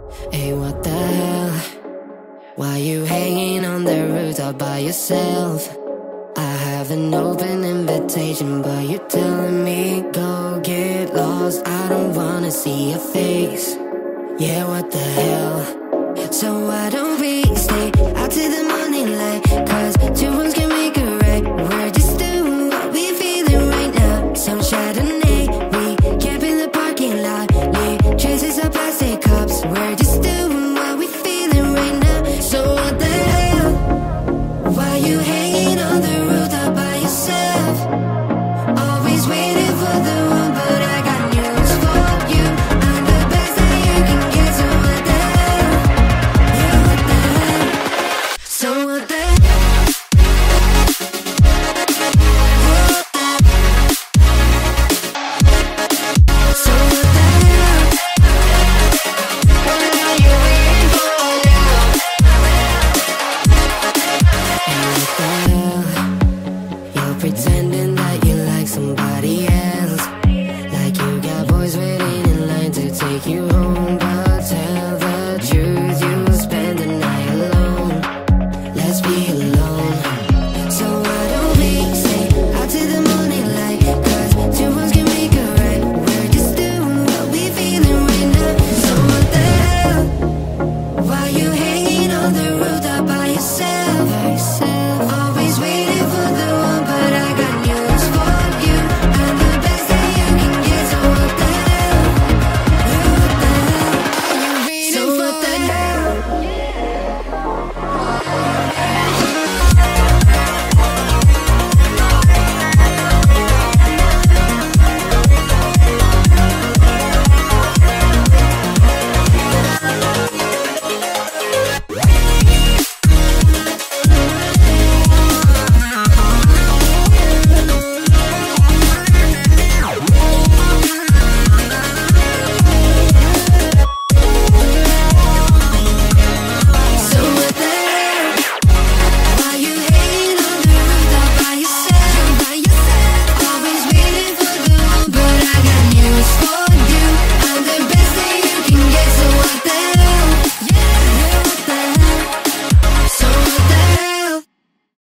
Hey, what the hell? Why you hanging on the roof all by yourself? I have an open invitation, but you're telling me go get lost. I don't wanna see your face. Yeah, what the hell? So why don't we stay out till the morning light? 'Cause two one's